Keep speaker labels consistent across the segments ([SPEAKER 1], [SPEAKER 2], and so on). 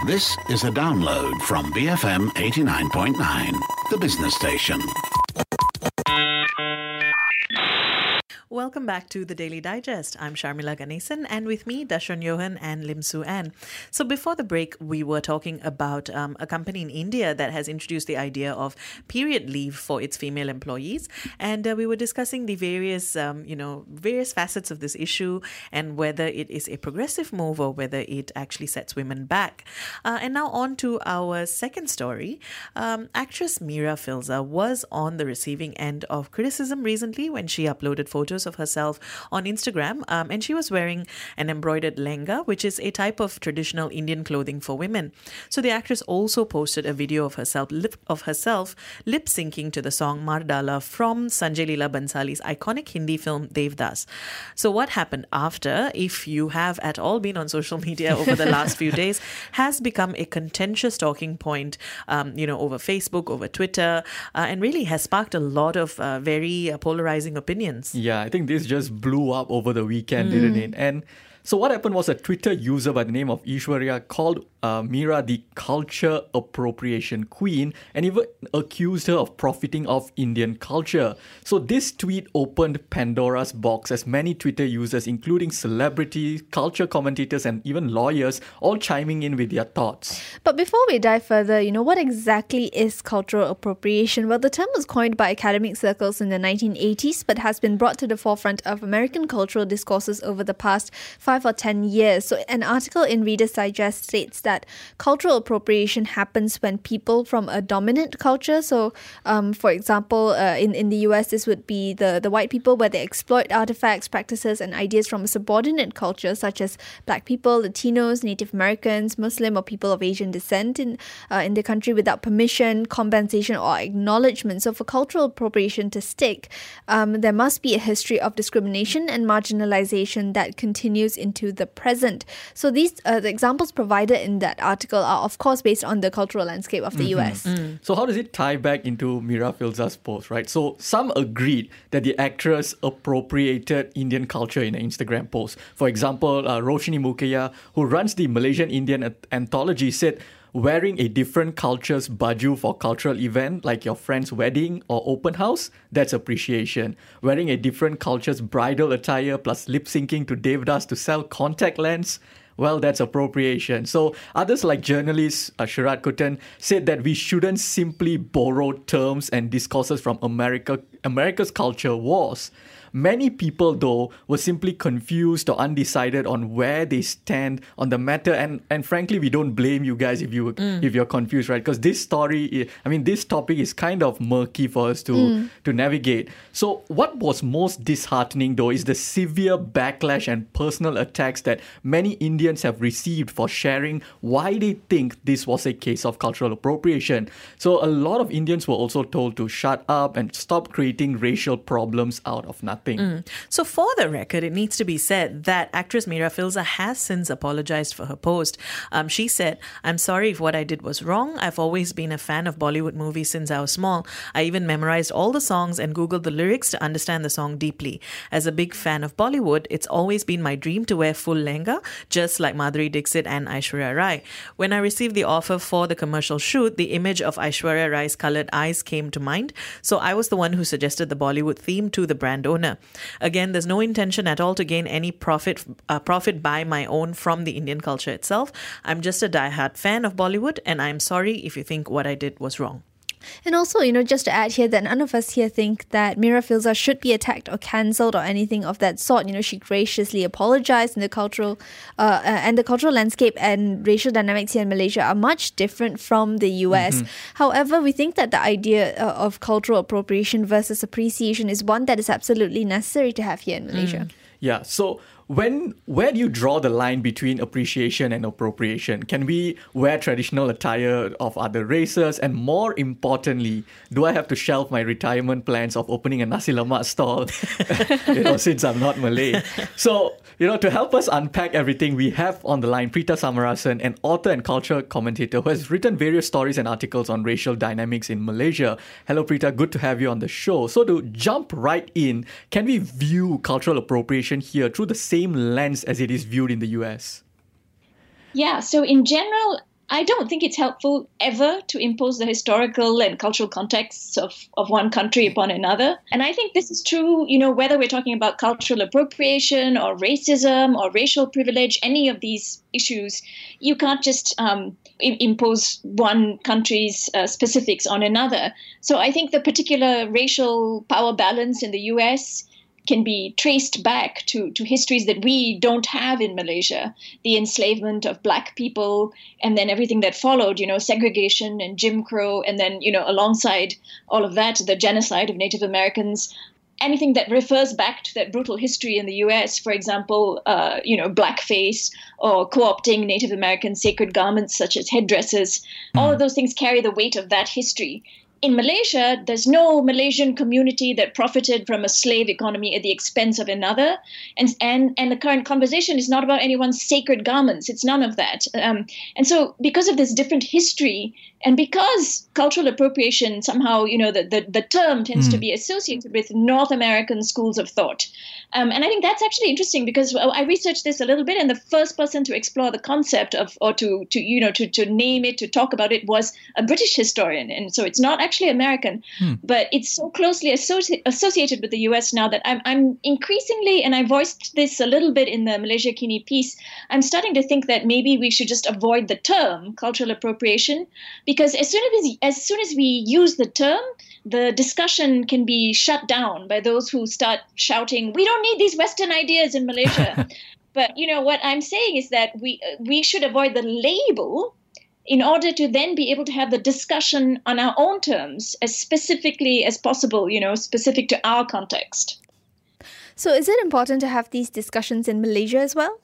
[SPEAKER 1] This is a download from BFM 89.9, the business station.
[SPEAKER 2] Welcome back to the Daily Digest. I'm Sharmila Ganesan, and with me, Dashran Johan and Lim Su Ann. So before the break, we were talking about a company in India that has introduced the idea of period leave for its female employees, and we were discussing the various facets of this issue and whether it is a progressive move or whether it actually sets women back. And now on to our second story. Actress Meera Filzah was on the receiving end of criticism recently when she uploaded photos of herself on Instagram, and she was wearing an embroidered lehenga, which is a type of traditional Indian clothing for women. So the actress also posted a video of herself lip syncing to the song Mardala from Sanjay Leela Bansali's iconic Hindi film Devdas. So what happened after, if you have at all been on social media over the last few days, has become a contentious talking point, over Facebook, over Twitter, and really has sparked a lot of very polarizing opinions.
[SPEAKER 3] Yeah, I think this just blew up over the weekend, didn't it? And so what happened was a Twitter user by the name of Ishwarya called Meera the culture appropriation queen and even accused her of profiting off Indian culture. So this tweet opened Pandora's box as many Twitter users, including celebrities, culture commentators and even lawyers, all chiming in with their thoughts.
[SPEAKER 4] But before we dive further, what exactly is cultural appropriation? Well, the term was coined by academic circles in the 1980s, but has been brought to the forefront of American cultural discourses over the past 5 or 10 years. So an article in Reader's Digest states that cultural appropriation happens when people from a dominant culture, so for example, in the US, this would be the white people, where they exploit artifacts, practices and ideas from a subordinate culture, such as Black people, Latinos, Native Americans, Muslim or people of Asian descent in the country without permission, compensation or acknowledgement. So for cultural appropriation to stick, there must be a history of discrimination and marginalization that continues into the present. So these the examples provided in that article are of course based on the cultural landscape of the US.
[SPEAKER 3] So how does it tie back into Meera Filzah's post, right? So some agreed that the actress appropriated Indian culture in an Instagram post. For example, Roshni Mukhija, who runs the Malaysian Indian Anthology, said wearing a different culture's baju for cultural event like your friend's wedding or open house, that's appreciation. Wearing a different culture's bridal attire plus lip syncing to Devdas to sell contact lens, well, that's appropriation. So others like journalist Sharat Kuttan said that we shouldn't simply borrow terms and discourses from America's culture wars. Many people, though, were simply confused or undecided on where they stand on the matter. And frankly, we don't blame you guys if you're confused, right? Because this topic is kind of murky for us to navigate. So what was most disheartening, though, is the severe backlash and personal attacks that many Indians have received for sharing why they think this was a case of cultural appropriation. So a lot of Indians were also told to shut up and stop creating racial problems out of nothing.
[SPEAKER 2] So for the record, it needs to be said that actress Meera Filzah has since apologized for her post. She said, "I'm sorry if what I did was wrong. I've always been a fan of Bollywood movies since I was small. I even memorized all the songs and Googled the lyrics to understand the song deeply. As a big fan of Bollywood, it's always been my dream to wear full lehenga, just like Madhuri Dixit and Aishwarya Rai. When I received the offer for the commercial shoot, the image of Aishwarya Rai's colored eyes came to mind. So I was the one who suggested the Bollywood theme to the brand owner. Again, there's no intention at all to gain any profit by my own from the Indian culture itself. I'm just a diehard fan of Bollywood, and I'm sorry if you think what I did was wrong."
[SPEAKER 4] And also, just to add here that none of us here think that Meera Filzah should be attacked or cancelled or anything of that sort. She graciously apologized, and the cultural landscape and racial dynamics here in Malaysia are much different from the US. However, we think that the idea of cultural appropriation versus appreciation is one that is absolutely necessary to have here in Malaysia.
[SPEAKER 3] Yeah, so where do you draw the line between appreciation and appropriation? Can we wear traditional attire of other races? And more importantly, do I have to shelve my retirement plans of opening a nasi lemak stall, since I'm not Malay? So, to help us unpack everything, we have on the line Preeta Samarasan, an author and culture commentator who has written various stories and articles on racial dynamics in Malaysia. Hello, Preeta. Good to have you on the show. So to jump right in, can we view cultural appropriation here through the same lens as it is viewed in the US?
[SPEAKER 5] Yeah, so in general, I don't think it's helpful ever to impose the historical and cultural contexts of one country upon another. And I think this is true, whether we're talking about cultural appropriation or racism or racial privilege, any of these issues, you can't just impose one country's specifics on another. So I think the particular racial power balance in the US can be traced back to histories that we don't have in Malaysia, the enslavement of Black people, and then everything that followed, segregation and Jim Crow, and then, alongside all of that, the genocide of Native Americans. Anything that refers back to that brutal history in the US, for example, blackface or co-opting Native American sacred garments such as headdresses, all of those things carry the weight of that history. In Malaysia, there's no Malaysian community that profited from a slave economy at the expense of another. And the current conversation is not about anyone's sacred garments. It's none of that. And so because of this different history, and because cultural appropriation somehow, the term tends to be associated with North American schools of thought. And I think that's actually interesting because I researched this a little bit, and the first person to explore the concept of, or to name it, to talk about it, was a British historian. And so it's not actually American, but it's so closely associated with the US now that I'm increasingly, and I voiced this a little bit in the Malaysia Kini piece, I'm starting to think that maybe we should just avoid the term cultural appropriation, because as soon as we use the term, the discussion can be shut down by those who start shouting, "We don't need these Western ideas in Malaysia." But what I'm saying is that we should avoid the label in order to then be able to have the discussion on our own terms as specifically as possible, specific to our context.
[SPEAKER 4] So is it important to have these discussions in Malaysia as well?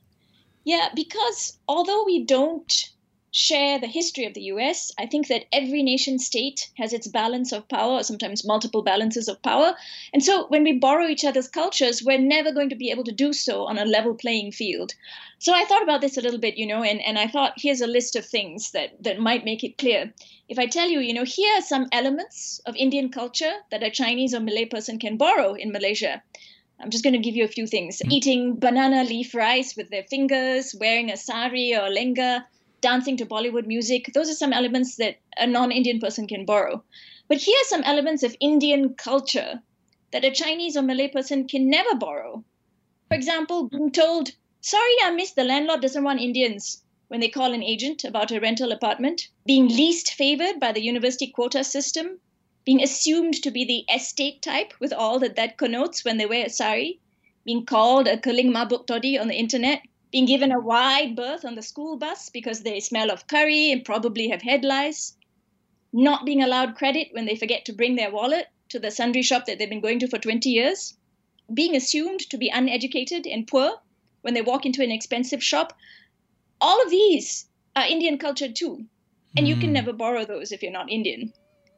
[SPEAKER 5] Yeah, because although we don't share the history of the US, I think that every nation state has its balance of power, or sometimes multiple balances of power. And so when we borrow each other's cultures, we're never going to be able to do so on a level playing field. So I thought about this a little bit, and I thought, here's a list of things that might make it clear. If I tell you, here are some elements of Indian culture that a Chinese or Malay person can borrow in Malaysia. I'm just going to give you a few things. Eating banana leaf rice with their fingers, wearing a sari or lenga, dancing to Bollywood music. Those are some elements that a non-Indian person can borrow. But here are some elements of Indian culture that a Chinese or Malay person can never borrow. For example, being told, "Sorry, miss, the landlord doesn't want Indians," when they call an agent about a rental apartment. Being least favored by the university quota system. Being assumed to be the estate type with all that connotes when they wear a sari. Being called a Keling Mabuk Toddy on the internet. Being given a wide berth on the school bus because they smell of curry and probably have head lice. Not being allowed credit when they forget to bring their wallet to the sundry shop that they've been going to for 20 years. Being assumed to be uneducated and poor when they walk into an expensive shop. All of these are Indian culture too. And you can never borrow those if you're not Indian.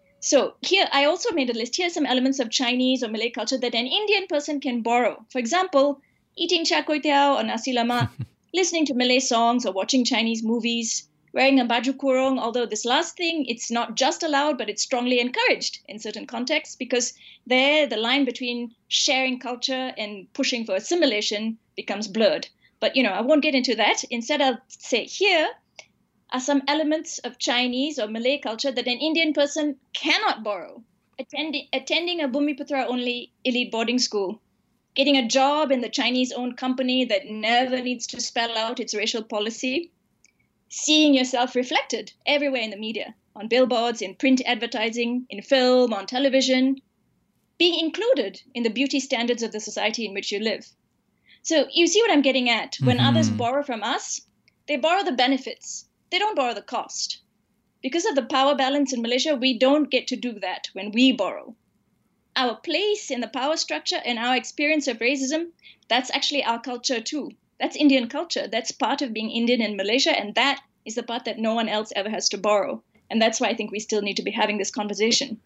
[SPEAKER 5] So here, I also made a list. Here are some elements of Chinese or Malay culture that an Indian person can borrow. For example, eating char kway teow or nasi lemak, listening to Malay songs or watching Chinese movies, wearing a baju kurung, although this last thing, it's not just allowed, but it's strongly encouraged in certain contexts, because there the line between sharing culture and pushing for assimilation becomes blurred. But, I won't get into that. Instead, I'll say here are some elements of Chinese or Malay culture that an Indian person cannot borrow. Attending a Bumiputra-only elite boarding school, getting a job in the Chinese-owned company that never needs to spell out its racial policy, seeing yourself reflected everywhere in the media, on billboards, in print advertising, in film, on television, being included in the beauty standards of the society in which you live. So you see what I'm getting at. When others borrow from us, they borrow the benefits. They don't borrow the cost. Because of the power balance in Malaysia, we don't get to do that when we borrow. Our place in the power structure and our experience of racism, that's actually our culture too. That's Indian culture. That's part of being Indian in Malaysia, and that is the part that no one else ever has to borrow. And that's why I think we still need to be having this conversation.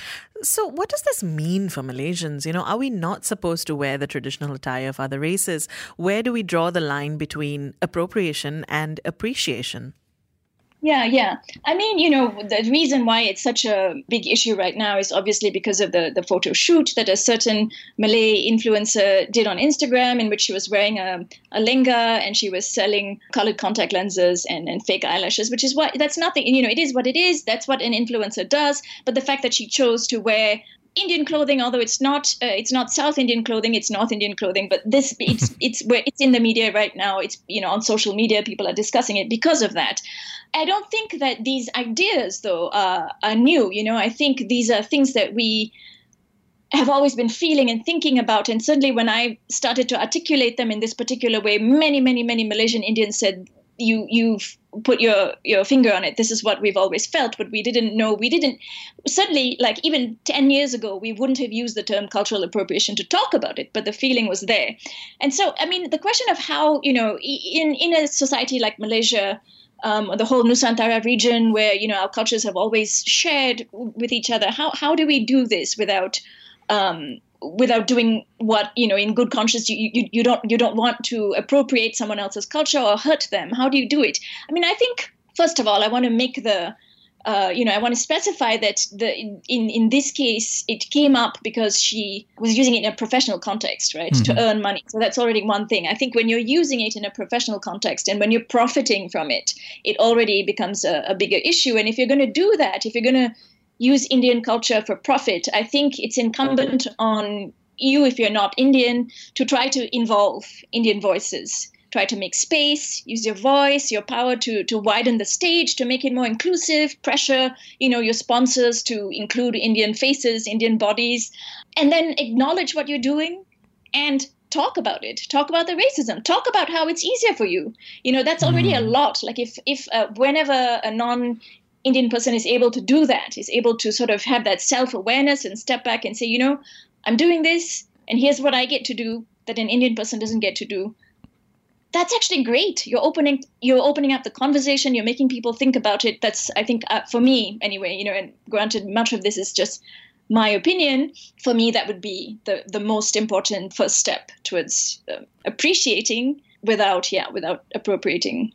[SPEAKER 2] So what does this mean for Malaysians? Are we not supposed to wear the traditional attire of other races? Where do we draw the line between appropriation and appreciation?
[SPEAKER 5] Yeah. I mean, the reason why it's such a big issue right now is obviously because of the photo shoot that a certain Malay influencer did on Instagram, in which she was wearing a lehenga and she was selling colored contact lenses and fake eyelashes, which is that's nothing, it is what it is. That's what an influencer does. But the fact that she chose to wear Indian clothing, although it's not South Indian clothing, it's North Indian clothing, but it's where it's in the media right now. It's on social media, people are discussing it because of that. I don't think that these ideas though are new. I think these are things that we have always been feeling and thinking about, and certainly when I started to articulate them in this particular way, many Malaysian Indians said, you've put your finger on it. This is what we've always felt, but we didn't know. Certainly, like even 10 years ago, we wouldn't have used the term cultural appropriation to talk about it, but the feeling was there. And so, I mean, the question of how, in a society like Malaysia, the whole Nusantara region where, our cultures have always shared with each other, how do we do this without doing what, in good conscience, you don't want to appropriate someone else's culture or hurt them? How do you do it? I mean, I think, first of all, I want to make I want to specify that in this case, it came up because she was using it in a professional context, right, to earn money. So that's already one thing. I think when you're using it in a professional context and when you're profiting from it, it already becomes a bigger issue. And if you're going to do that, if you're going to use Indian culture for profit, I think it's incumbent on you, if you're not Indian, to try to involve Indian voices. Try to make space, use your voice, your power to widen the stage, to make it more inclusive, pressure, your sponsors to include Indian faces, Indian bodies, and then acknowledge what you're doing and talk about it. Talk about the racism. Talk about how it's easier for you. That's already a lot. Like if whenever a non-Indian person is able to do that, is able to sort of have that self-awareness and step back and say, I'm doing this and here's what I get to do that an Indian person doesn't get to do. That's actually great. You're opening up the conversation. You're making people think about it. That's, I think, for me anyway, and granted, much of this is just my opinion. For me, that would be the most important first step towards appreciating without appropriating.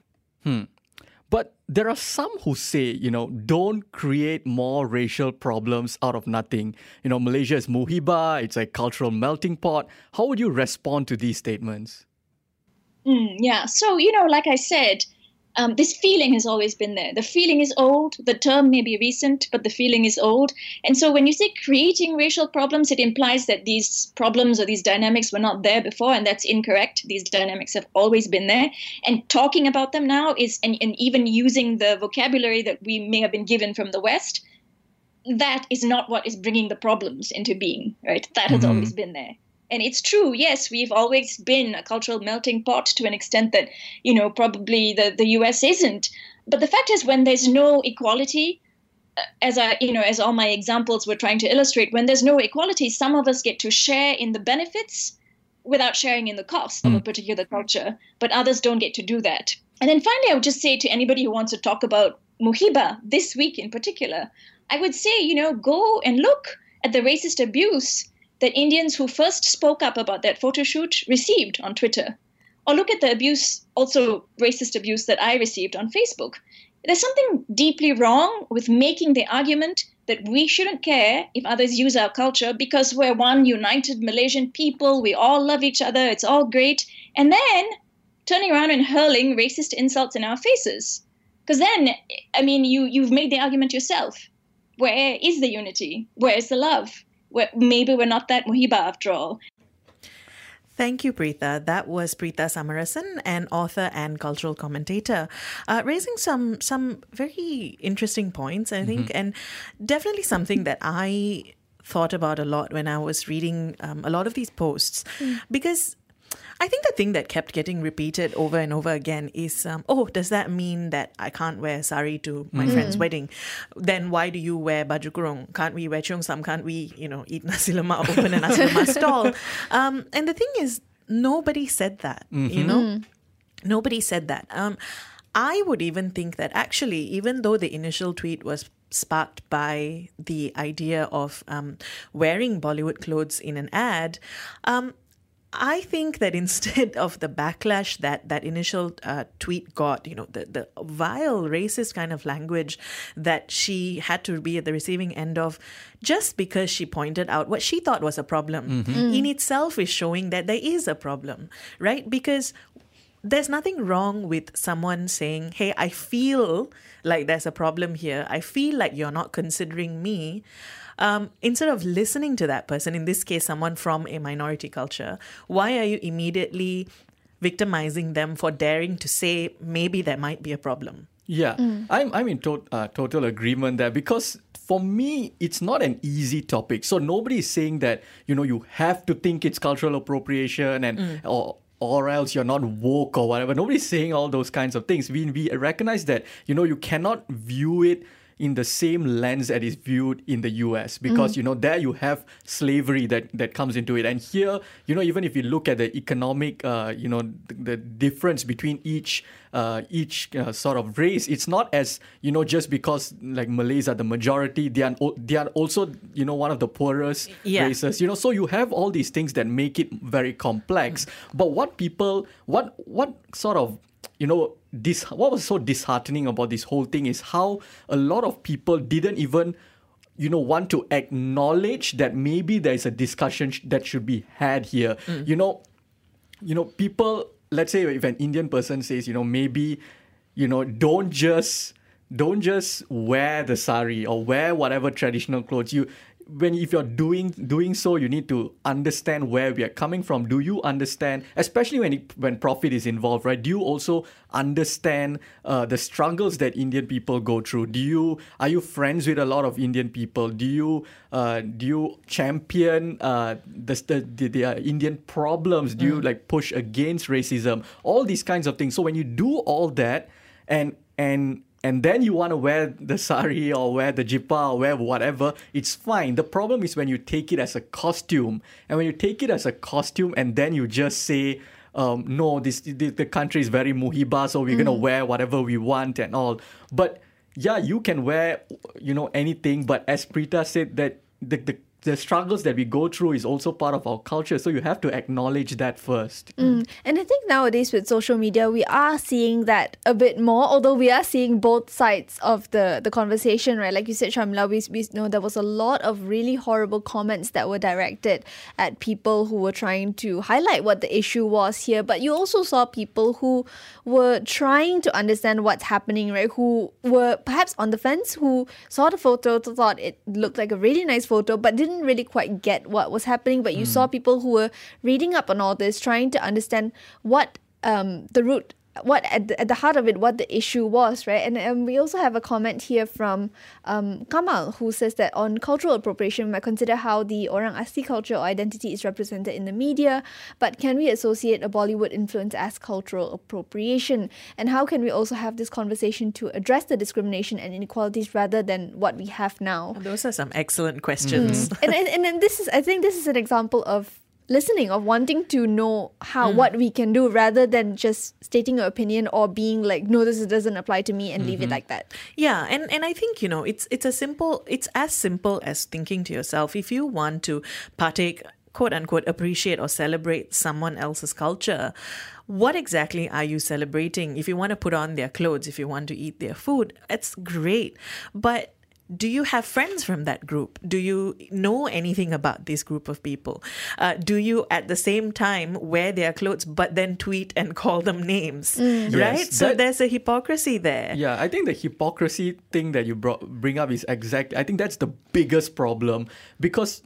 [SPEAKER 3] But there are some who say, don't create more racial problems out of nothing. Malaysia is Muhibah. It's a cultural melting pot. How would you respond to these statements?
[SPEAKER 5] Yeah. So, like I said, this feeling has always been there. The feeling is old. The term may be recent, but the feeling is old. And so when you say creating racial problems, it implies that these problems or these dynamics were not there before, and that's incorrect. These dynamics have always been there. And talking about them now and even using the vocabulary that we may have been given from the West, that is not what is bringing the problems into being, right? That has always been there. And it's true, yes, we've always been a cultural melting pot to an extent that, probably the US isn't. But the fact is, when there's no equality, as all my examples were trying to illustrate, when there's no equality, some of us get to share in the benefits without sharing in the cost of a particular culture, but others don't get to do that. And then finally, I would just say to anybody who wants to talk about Muhibah this week in particular, I would say, go and look at the racist abuse that Indians who first spoke up about that photo shoot received on Twitter. Or look at the abuse, also racist abuse, that I received on Facebook. There's something deeply wrong with making the argument that we shouldn't care if others use our culture because we're one united Malaysian people, we all love each other, it's all great, and then turning around and hurling racist insults in our faces. Because then, you've made the argument yourself. Where is the unity? Where is the love? Maybe we're not that Muhibah after all.
[SPEAKER 2] Thank you, Preetha. That was Preetha Samarasan, an author and cultural commentator, raising some very interesting points, I think, and definitely something that I thought about a lot when I was reading a lot of these posts, because I think the thing that kept getting repeated over and over again is, does that mean that I can't wear sari to my friend's wedding? Then why do you wear baju kurung? Can't we wear cheongsam? Can't we, eat nasi lemak, open a nasi lemak stall? And the thing is, nobody said that, Nobody said that. I would even think that actually, even though the initial tweet was sparked by the idea of wearing Bollywood clothes in an ad, I think that instead of the backlash that initial tweet got, the vile racist kind of language that she had to be at the receiving end of, just because she pointed out what she thought was a problem, in itself is showing that there is a problem, right? Because there's nothing wrong with someone saying, hey, I feel like there's a problem here. I feel like you're not considering me. Instead of listening to that person, in this case, someone from a minority culture, why are you immediately victimizing them for daring to say maybe there might be a problem?
[SPEAKER 3] Yeah, I'm in total agreement there, because for me, it's not an easy topic. So nobody is saying that, you have to think it's cultural appropriation and or else you're not woke or whatever. Nobody's saying all those kinds of things. We recognize that, you cannot view it in the same lens that is viewed in the US, because, there you have slavery that comes into it. And here, even if you look at the economic, the difference between each sort of race, it's not as, just because like Malays are the majority, they are also, one of the poorest races, so you have all these things that make it very complex. But what sort of, what was so disheartening about this whole thing is how a lot of people didn't even, want to acknowledge that maybe there is a discussion that should be had here. People, let's say if an Indian person says, maybe, don't just wear the sari or wear whatever traditional clothes. If you're doing so, you need to understand where we are coming from. Do you understand, especially when profit is involved, right? Do you also understand the struggles that Indian people go through? Are you friends with a lot of Indian people? Do you champion the Indian problems? Do you push against racism? All these kinds of things. So when you do all that and then you want to wear the sari or wear the jippah or wear whatever, it's fine. The problem is when you take it as a costume. And when you take it as a costume and then you just say, no, the country is very muhibah, so we're going to wear whatever we want and all. But yeah, you can wear, anything. But as Preeta said, that the struggles that we go through is also part of our culture. So you have to acknowledge that first.
[SPEAKER 4] And I think nowadays with social media, we are seeing that a bit more, although we are seeing both sides of the conversation, right? Like you said, Sharmila, we know there was a lot of really horrible comments that were directed at people who were trying to highlight what the issue was here. But you also saw people who were trying to understand what's happening, right? Who were perhaps on the fence, who saw the photo, thought it looked like a really nice photo, but didn't really quite get what was happening. But you saw people who were reading up on all this, trying to understand what the root, what at the heart of it, what the issue was, right? And we also have a comment here from Kamal, who says that on cultural appropriation, we might consider how the Orang Asli culture or identity is represented in the media, but can we associate a Bollywood influence as cultural appropriation? And how can we also have this conversation to address the discrimination and inequalities rather than what we have now?
[SPEAKER 2] Those are some excellent questions.
[SPEAKER 4] And this is, I think this is an example of listening, of wanting to know what we can do rather than just stating your opinion or being like, no, this doesn't apply to me, and leave it like that.
[SPEAKER 2] Yeah, and I think, it's as simple as thinking to yourself, if you want to partake, quote unquote, appreciate or celebrate someone else's culture, what exactly are you celebrating? If you want to put on their clothes, if you want to eat their food, it's great. But do you have friends from that group? Do you know anything about this group of people? Do you at the same time wear their clothes but then tweet and call them names? Right?
[SPEAKER 3] Yes,
[SPEAKER 2] So there's a hypocrisy there.
[SPEAKER 3] Yeah, I think the hypocrisy thing that you bring up is exact. I think that's the biggest problem, because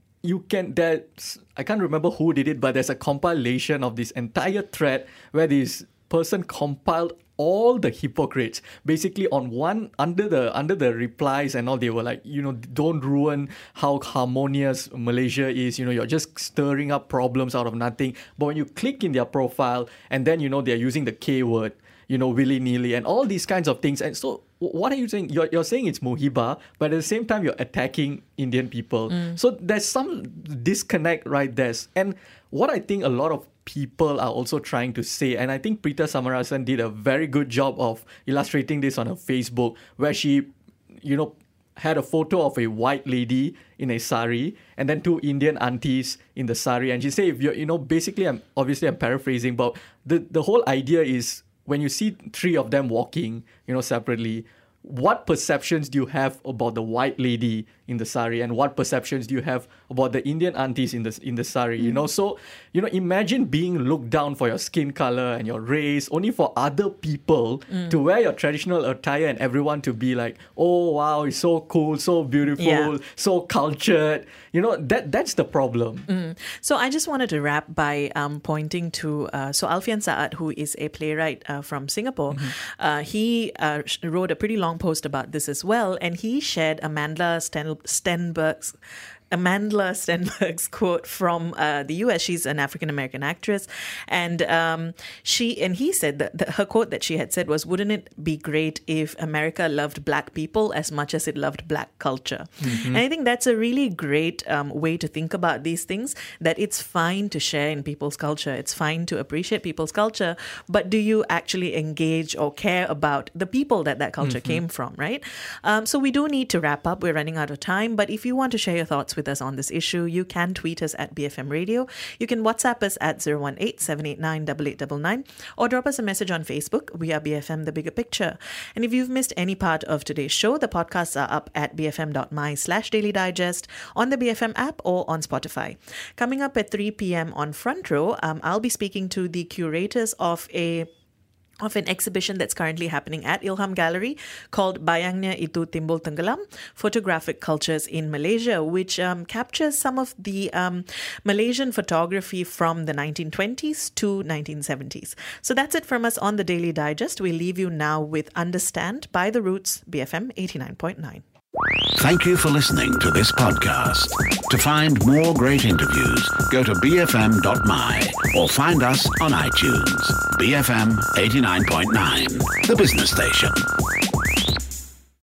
[SPEAKER 3] I can't remember who did it, but there's a compilation of this entire thread where this person compiled all the hypocrites basically on one under the replies and all. They were like, don't ruin how harmonious Malaysia is, you're just stirring up problems out of nothing. But when you click in their profile and then they're using the K word, willy-nilly and all these kinds of things. And so what are you saying? You're saying it's Mohibah, but at the same time you're attacking Indian people. So there's some disconnect right there. And what I think a lot of people are also trying to say, and I think Preeta Samarasan did a very good job of illustrating this on her Facebook, where she, had a photo of a white lady in a sari and then two Indian aunties in the sari. And she said, if you're, basically, I'm paraphrasing, but the whole idea is when you see three of them walking, separately, what perceptions do you have about the white lady in the sari, and what perceptions do you have about the Indian aunties in the sari? So imagine being looked down for your skin color and your race, only for other people to wear your traditional attire and everyone to be like, oh wow, it's so cool, so beautiful, so cultured. That's the problem.
[SPEAKER 2] So I just wanted to wrap by pointing to Alfian Saad, who is a playwright from Singapore. He wrote a pretty long post about this as well, and he shared Amandla Stenberg's quote from the US. She's an African-American actress. And he said that her quote that she had said was, wouldn't it be great if America loved black people as much as it loved black culture? And I think that's a really great way to think about these things, that it's fine to share in people's culture. It's fine to appreciate people's culture. But do you actually engage or care about the people that culture came from, right? So we do need to wrap up. We're running out of time. But if you want to share your thoughts with us on this issue, you can tweet us at BFM Radio. You can WhatsApp us at 018-789-8899 or drop us a message on Facebook. We are BFM The Bigger Picture. And if you've missed any part of today's show, the podcasts are up at bfm.my/Daily Digest, on the BFM app or on Spotify. Coming up at 3 p.m. on Front Row, I'll be speaking to the curators of an exhibition that's currently happening at Ilham Gallery called Bayangnya Itu Timbul Tenggelam, Photographic Cultures in Malaysia, which captures some of the Malaysian photography from the 1920s to 1970s. So that's it from us on the Daily Digest. We leave you now with Understand by The Roots, BFM 89.9.
[SPEAKER 1] Thank you for listening to this podcast. To find more great interviews, go to bfm.my or find us on iTunes. BFM 89.9, the business station.